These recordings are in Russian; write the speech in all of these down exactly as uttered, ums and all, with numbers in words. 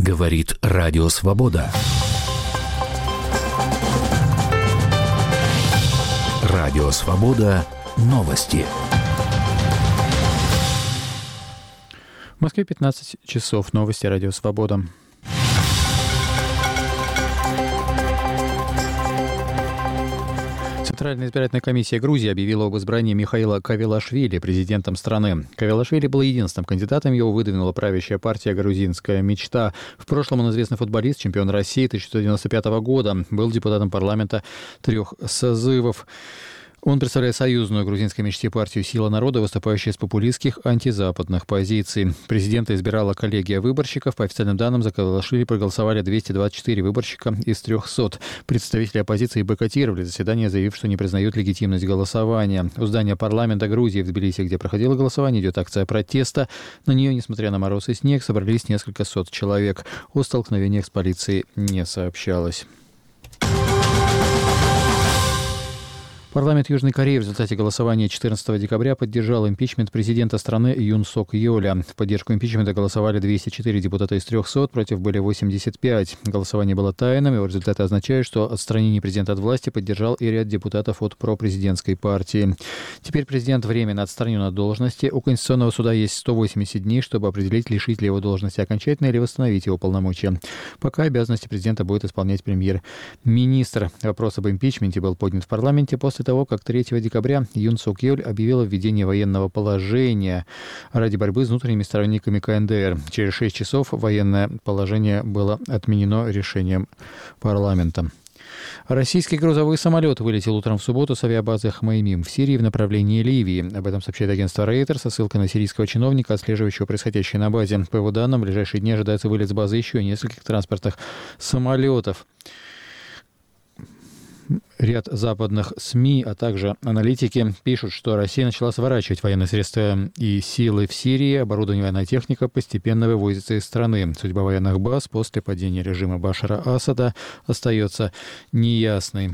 Говорит Радио Свобода. Радио Свобода. Новости. В Москве пятнадцать часов. Новости Радио Свобода. Центральная избирательная комиссия Грузии объявила об избрании Михаила Кавелашвили президентом страны. Кавелашвили был единственным кандидатом, его выдвинула правящая партия «Грузинская мечта». В прошлом он известный футболист, чемпион России тысяча девятьсот девяносто пятого года, был депутатом парламента трех созывов. Он представляет союзную грузинской мечте партию «Сила народа», выступающую с популистских антизападных позиций. Президента избирала коллегия выборщиков. По официальным данным, за Кавелашвили проголосовали двести двадцать четыре выборщика из трехсот. Представители оппозиции бойкотировали заседание, заявив, что не признают легитимность голосования. У здания парламента Грузии в Тбилиси, где проходило голосование, идет акция протеста. На нее, несмотря на мороз и снег, собрались несколько сот человек. О столкновениях с полицией не сообщалось. Парламент Южной Кореи в результате голосования четырнадцатого декабря поддержал импичмент президента страны Юн Сок Йоля. В поддержку импичмента голосовали двести четыре депутата из трехсот, против были восемьдесят пять. Голосование было тайным, его результаты означают, что отстранение президента от власти поддержал и ряд депутатов от пропрезидентской партии. Теперь президент временно отстранен от должности. У Конституционного суда есть сто восемьдесят дней, чтобы определить, лишить ли его должности окончательно или восстановить его полномочия. Пока обязанности президента будет исполнять премьер-министр. Вопрос об импичменте был поднят в парламенте после того, как третьего декабря Юн Сок Йоль объявила введение военного положения ради борьбы с внутренними сторонниками ка эн дэ эр. Через шесть часов военное положение было отменено решением парламента. Российский грузовой самолет вылетел утром в субботу с авиабазы Хмеймим в Сирии в направлении Ливии. Об этом сообщает агентство Рейтер со ссылкой на сирийского чиновника, отслеживающего происходящее на базе. По его данным, в ближайшие дни ожидается вылет с базы еще нескольких транспортных самолетов. Ряд западных СМИ, а также аналитики пишут, что Россия начала сворачивать военные средства и силы в Сирии. Оборудование и военная техника постепенно вывозится из страны. Судьба военных баз после падения режима Башара Асада остается неясной.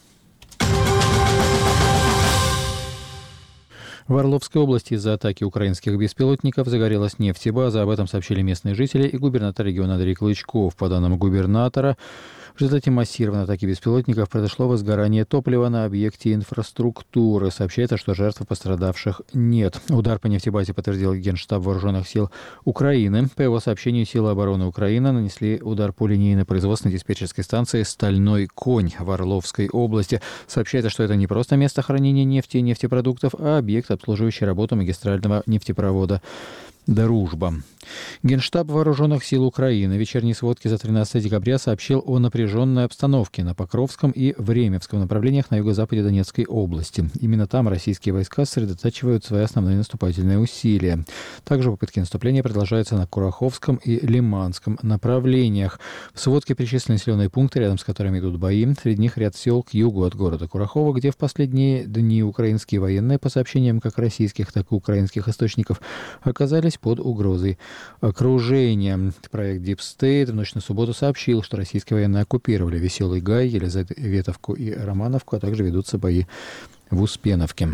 В Орловской области из-за атаки украинских беспилотников загорелась нефтебаза. Об этом сообщили местные жители и губернатор региона Андрей Клычков. По данным губернатора, в результате массированной атаки беспилотников произошло возгорание топлива на объекте инфраструктуры. Сообщается, что жертв пострадавших нет. Удар по нефтебазе подтвердил Генштаб Вооруженных сил Украины. По его сообщению, силы обороны Украины нанесли удар по линейной производственной диспетчерской станции «Стальной конь» в Орловской области. Сообщается, что это не просто место хранения нефти и нефтепродуктов, а объект, обслуживающий работу магистрального нефтепровода «Дружба». Генштаб Вооруженных сил Украины в вечерней сводке за тринадцатого декабря сообщил о напряженной обстановке на Покровском и Времевском направлениях на юго-западе Донецкой области. Именно там российские войска сосредотачивают свои основные наступательные усилия. Также попытки наступления продолжаются на Кураховском и Лиманском направлениях. В сводке перечислены населенные пункты, рядом с которыми идут бои. Среди них ряд сел к югу от города Курахова, где в последние дни украинские военные, по сообщениям как российских, так и украинских источников, оказались под угрозой окружения. Проект Deep State в ночь на субботу сообщил, что российские военные оккупировали Веселый Гай, Елизаветовку и Романовку, а также ведутся бои в Успеновке.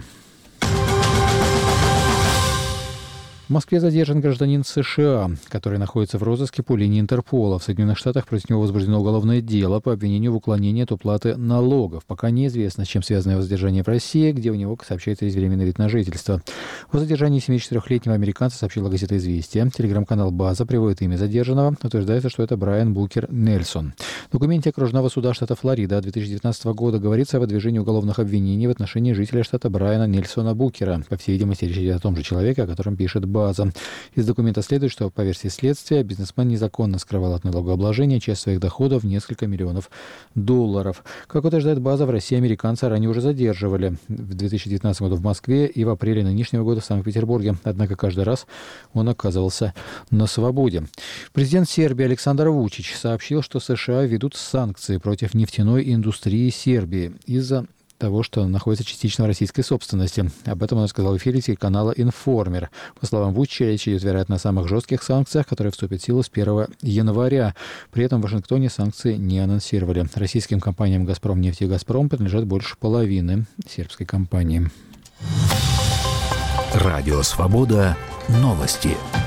В Москве задержан гражданин США, который находится в розыске по линии Интерпола. В Соединенных Штатах против него возбуждено уголовное дело по обвинению в уклонении от уплаты налогов. Пока неизвестно, с чем связано его задержание в России, где у него, как сообщается, есть временный вид на жительство. О задержании семидесяти четырёхлетнего американца сообщила газета «Известия». Телеграм-канал «База» приводит имя задержанного. Утверждается, что это Брайан Букер Нельсон. В документе окружного суда штата Флорида две тысячи девятнадцатого года говорится о выдвижении уголовных обвинений в отношении жителя штата Брайана Нельсона Букера. По всей видимости, речь идет о том же человеке, о котором пишет «База». Из документа следует, что по версии следствия бизнесмен незаконно скрывал от налогообложения часть своих доходов в несколько миллионов долларов. Как утверждает «База», в России американца ранее уже задерживали. В две тысячи девятнадцатом году в Москве и в апреле нынешнего года в Санкт-Петербурге. Однако каждый раз он оказывался на свободе. Президент Сербии Александр Вучич сообщил, что США ведут санкции против нефтяной индустрии Сербии из-за того, что находится частично в российской собственности. Об этом он сказал в эфире телеканала «Информер». По словам Вучича, речь идет, вероятно, о самых жестких санкциях, которые вступят в силу с первого января. При этом в Вашингтоне санкции не анонсировали. Российским компаниям «Газпромнефть» и «Газпром» принадлежат больше половины сербской компании. Радио «Свобода». Новости.